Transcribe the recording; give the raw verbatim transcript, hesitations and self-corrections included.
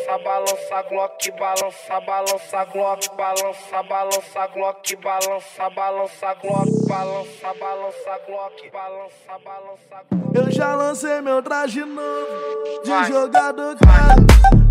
balança, balança Glock, balança, balança Glock, balança, balança Glock, balança, balança Glock, balança, balança Glock, balança, balança Glock. Eu já lancei meu traje novo de Vai. jogador caro.